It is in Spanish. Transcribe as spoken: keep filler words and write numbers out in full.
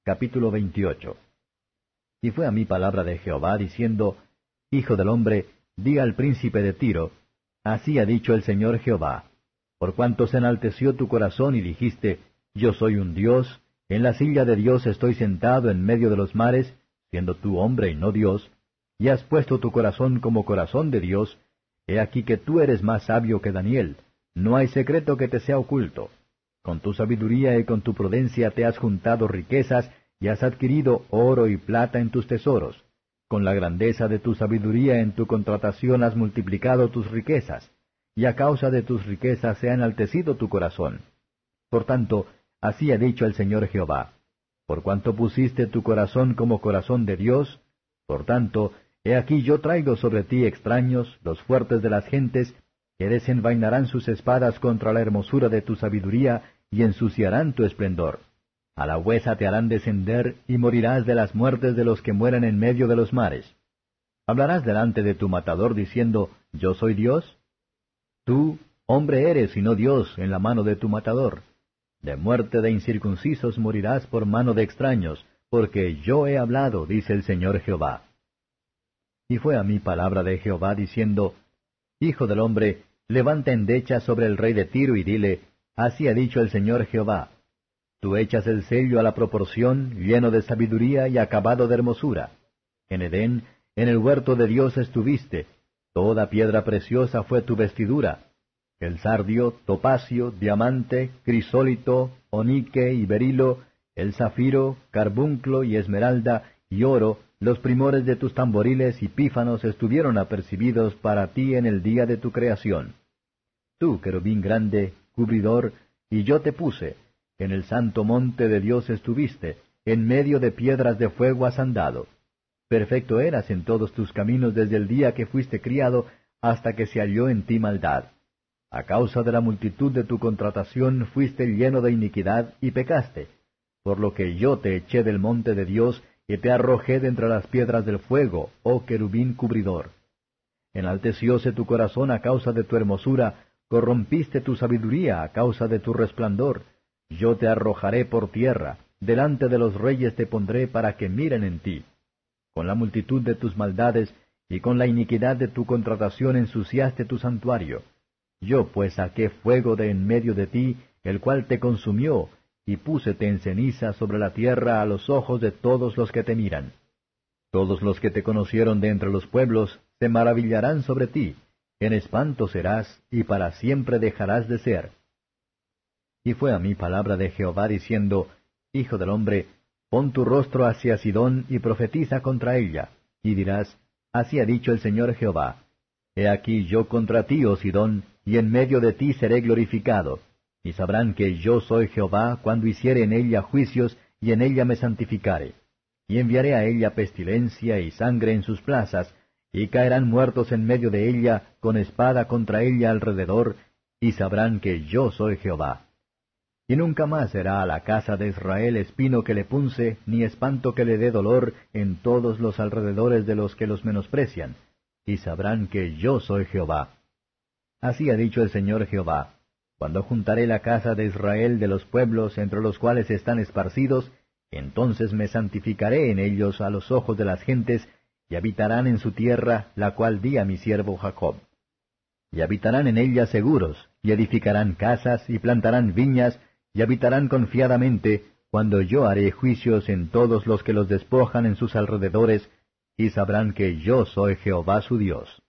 Capítulo veintiocho. Y fue a mí palabra de Jehová, diciendo, Hijo del hombre, di al príncipe de Tiro, así ha dicho el Señor Jehová, por cuanto se enalteció tu corazón y dijiste, Yo soy un Dios, en la silla de Dios estoy sentado en medio de los mares, siendo tú hombre y no Dios, y has puesto tu corazón como corazón de Dios, he aquí que tú eres más sabio que Daniel, no hay secreto que te sea oculto. Con tu sabiduría y con tu prudencia te has juntado riquezas, y has adquirido oro y plata en tus tesoros. Con la grandeza de tu sabiduría en tu contratación has multiplicado tus riquezas, y a causa de tus riquezas se ha enaltecido tu corazón. Por tanto, así ha dicho el Señor Jehová, por cuanto pusiste tu corazón como corazón de Dios, por tanto, he aquí yo traigo sobre ti extraños, los fuertes de las gentes, que desenvainarán sus espadas contra la hermosura de tu sabiduría, y ensuciarán tu esplendor. A la huesa te harán descender, y morirás de las muertes de los que mueren en medio de los mares. ¿Hablarás delante de tu matador diciendo, Yo soy Dios? Tú, hombre eres y no Dios, en la mano de tu matador. De muerte de incircuncisos morirás por mano de extraños, porque yo he hablado, dice el Señor Jehová. Y fue a mí palabra de Jehová diciendo, Hijo del hombre, levanta endecha sobre el rey de Tiro y dile, Así ha dicho el Señor Jehová. Tú echas el sello a la proporción, lleno de sabiduría y acabado de hermosura. En Edén, en el huerto de Dios estuviste, toda piedra preciosa fue tu vestidura. El sardio, topacio, diamante, crisólito, onique y berilo, el zafiro, carbunclo y esmeralda, y oro, los primores de tus tamboriles y pífanos estuvieron apercibidos para ti en el día de tu creación. Tú, querubín grande, cubridor, y yo te puse, en el santo monte de Dios estuviste, en medio de piedras de fuego has andado. Perfecto eras en todos tus caminos desde el día que fuiste criado hasta que se halló en ti maldad. A causa de la multitud de tu contratación fuiste lleno de iniquidad y pecaste, por lo que yo te eché del monte de Dios y te arrojé de entre las piedras del fuego, oh querubín cubridor. Enaltecióse tu corazón a causa de tu hermosura, corrompiste tu sabiduría a causa de tu resplandor. Yo te arrojaré por tierra, delante de los reyes te pondré para que miren en ti. Con la multitud de tus maldades y con la iniquidad de tu contratación ensuciaste tu santuario. Yo pues saqué fuego de en medio de ti, el cual te consumió, y púsete en ceniza sobre la tierra a los ojos de todos los que te miran. Todos los que te conocieron de entre los pueblos se maravillarán sobre ti, en espanto serás, y para siempre dejarás de ser. Y fue a mí palabra de Jehová diciendo, Hijo del hombre, pon tu rostro hacia Sidón y profetiza contra ella, y dirás, Así ha dicho el Señor Jehová, He aquí yo contra ti, oh Sidón, y en medio de ti seré glorificado, y sabrán que yo soy Jehová cuando hiciere en ella juicios, y en ella me santificare. Y enviaré a ella pestilencia y sangre en sus plazas, y caerán muertos en medio de ella, con espada contra ella alrededor, y sabrán que yo soy Jehová. Y nunca más será a la casa de Israel espino que le punce, ni espanto que le dé dolor en todos los alrededores de los que los menosprecian, y sabrán que yo soy Jehová. Así ha dicho el Señor Jehová, cuando juntaré la casa de Israel de los pueblos entre los cuales están esparcidos, entonces me santificaré en ellos a los ojos de las gentes, y habitarán en su tierra, la cual di a mi siervo Jacob. Y habitarán en ella seguros, y edificarán casas, y plantarán viñas, y habitarán confiadamente, cuando yo haré juicios en todos los que los despojan en sus alrededores, y sabrán que yo soy Jehová su Dios.